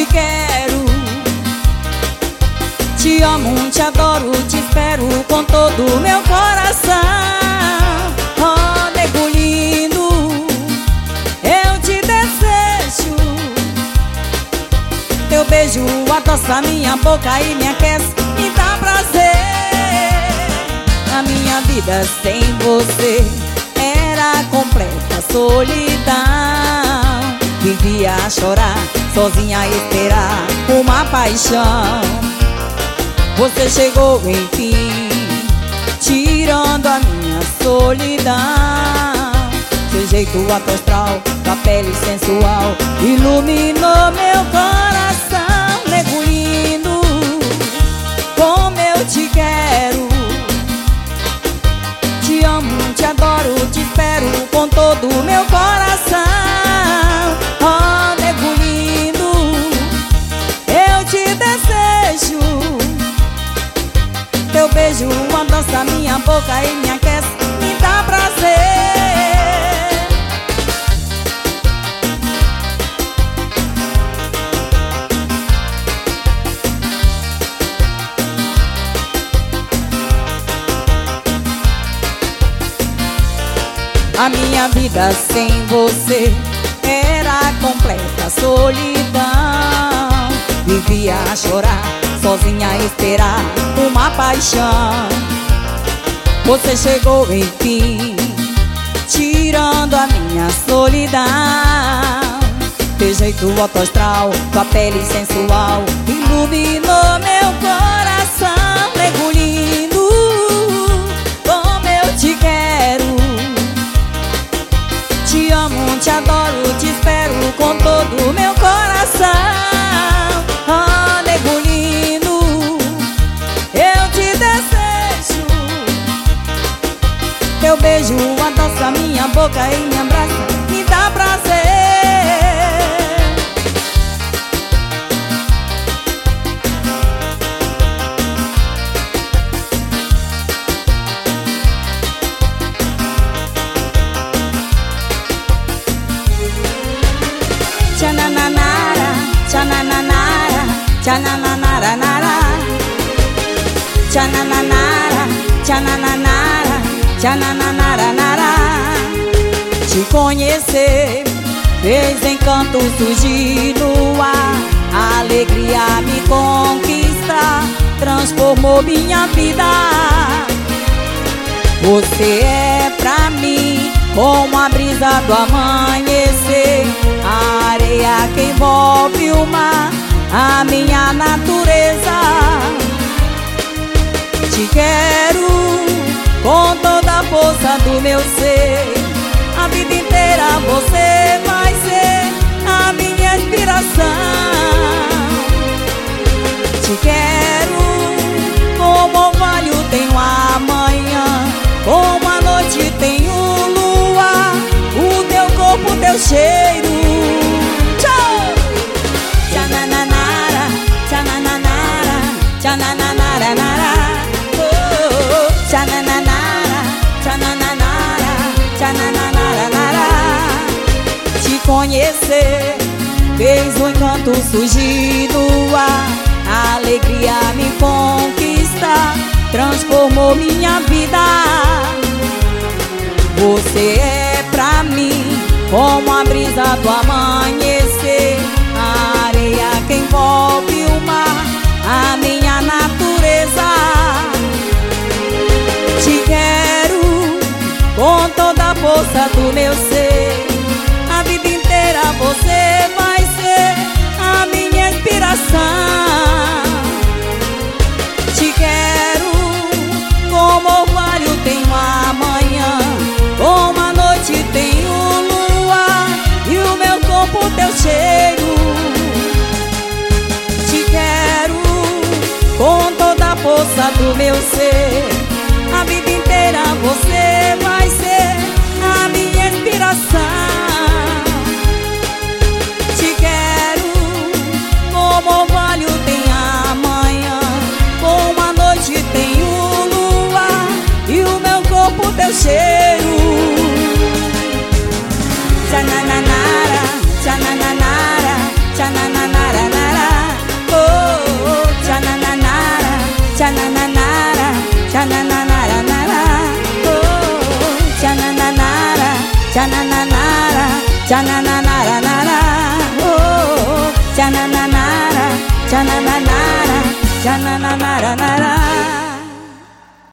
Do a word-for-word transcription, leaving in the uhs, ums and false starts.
quero. Te amo, te adoro, te espero com todo o meu coração. Oh, nego lindo, eu te desejo. Teu beijo adoça minha boca e me aquece, me dá prazer. A minha vida sem você era completa solidão. Vivia a chorar, sozinha a esperar uma paixão. Você chegou enfim, tirando a minha solidão. Seu jeito astral, tua pele sensual iluminou meu coração. Nego lindo, como eu te quero. Te amo, te adoro, te espero com todo o meu coração. Oh, nego lindo, eu te desejo. Teu beijo adoça minha boca e me aquece, me dá prazer. A minha vida sem você era completa solidão. Vivia a chorar, sozinha a esperar uma paixão. Você chegou enfim, tirando a minha solidão. Teu jeito alto astral, tua pele sensual iluminou meu coração. Nego lindo, como eu te quero. Te amo, te adoro, te espero com todo o meu coração. Oh, nego lindo, eu te desejo. Teu beijo adoça minha boca e me abraça, me dá prazer. Tchananara, tchananara, tchananara, tchananara, tchananara, tchananara. Te conhecer fez encanto surgir no ar. A alegria me conquista, transformou minha vida. Você é pra mim como a brisa do amanhecer, a areia que envolve o mar, a minha natureza. Te quero com toda a força do meu ser. A vida inteira você vai ser a minha inspiração. Te quero como orvalho tem o amanhã, como a noite tem o luar, o teu corpo, teu cheiro. Tchau! Tchananara, tchananara, tchananara, oh, tchananara, tchananara, tchananara. Te conhecer fez um encanto surgir no ar. A alegria me conquista, transformou minha vida. Você é pra mim como a brisa do amanhecer, a areia que envolve o mar, a minha natureza. Te quero com toda a força do meu ser. A vida inteira você vai ser a minha inspiração. Te quero como orvalho tem o amanhã, como a noite tem o luar, e o meu corpo teu cheiro. Te quero com toda a força do meu ser. A vida inteira você vai ser a minha inspiração. Te quero como orvalho tem amanhã, como a noite tem o luar, e o meu corpo teu cheiro. Tchananara, tchananara, tchananara. tchanananara, oh, oh, tchanananara, tchanananara, tchanananara.